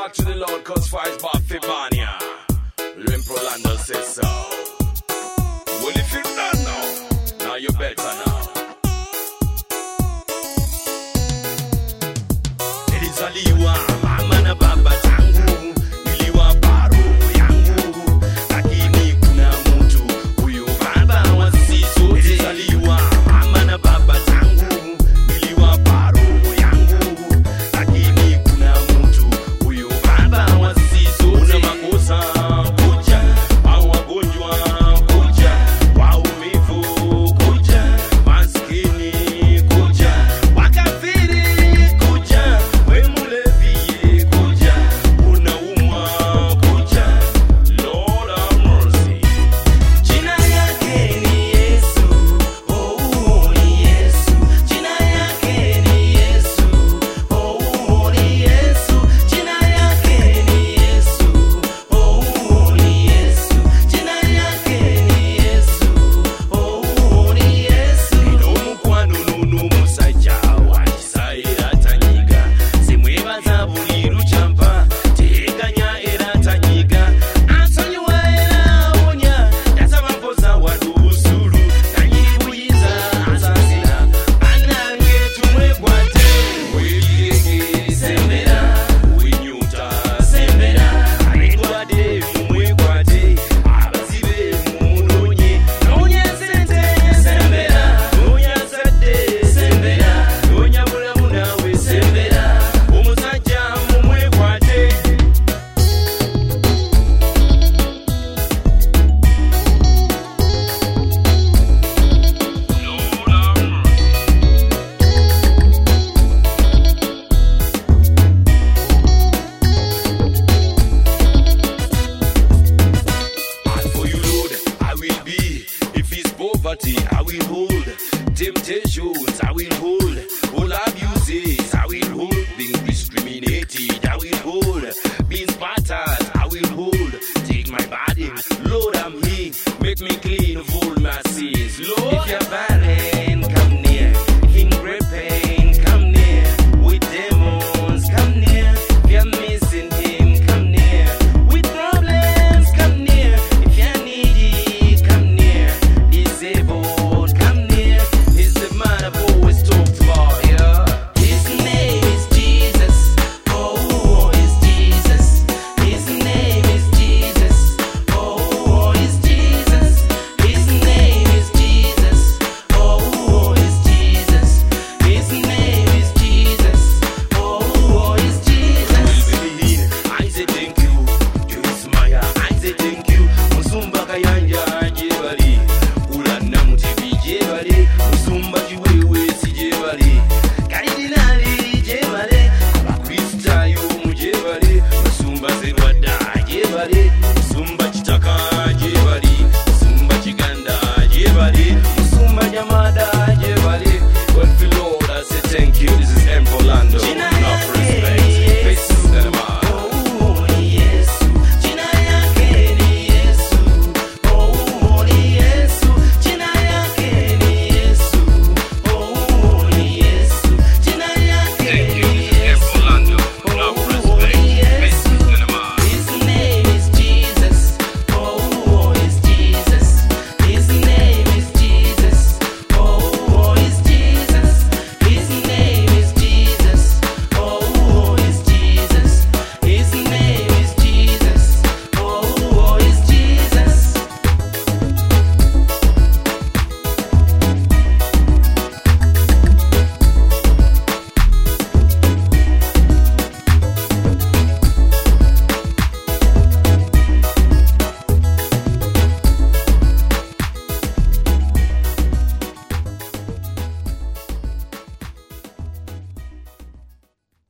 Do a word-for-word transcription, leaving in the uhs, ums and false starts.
back to the Lord, cause fire's back for Banya. Limp Rolando says so. Well, if you don't know, now you better now. It is Aliwa, mama na baba tangu, iliwa baro yangu, lakini kuna mtu, huyu baba wa sisi sote. It is Aliwa, mama na baba tangu, iliwa baro yangu, lakini kuna mtu, huyu baba wa sisi sote. Una makosa kuja, au wagonjwa kuja, waumivu kuja, maskini kuja, wakafiri kuja, we mulevi kuja, unaumwa kuja. Lord have mercy. Jina yake ni Yesu, oh ni Yesu. Jina yake ni Yesu, oh ni Yesu. Jina yake ni Yesu, oh ni Yesu. Jina yake ni Yesu, oh ni Yesu. Idomu kwa nununu musajja wakisaira tanyiga, simwebaza buli luchampa, teganya era tanyiga, asonyiwa era awonya, yasaba mpoza wadu usulu, tanyiri buyiza asasira, anange tumwekwate. Weyege sembera, wenyuta sembera, alendwade mumwekwate, abazibe mumunonye, nonya sente sembera, nonya zadde sembera, nonya bulamu nawe sembera, omusajja mumwekwate. And for you, Lord, I will be. If it's poverty, I will hold. Temptations, I will hold. All abuses, I will hold. Being discriminated, I will hold. Being spattered, I will hold. Take my body, Lord, I'm here. Make me clean of all my sins. Lord, if you're bad,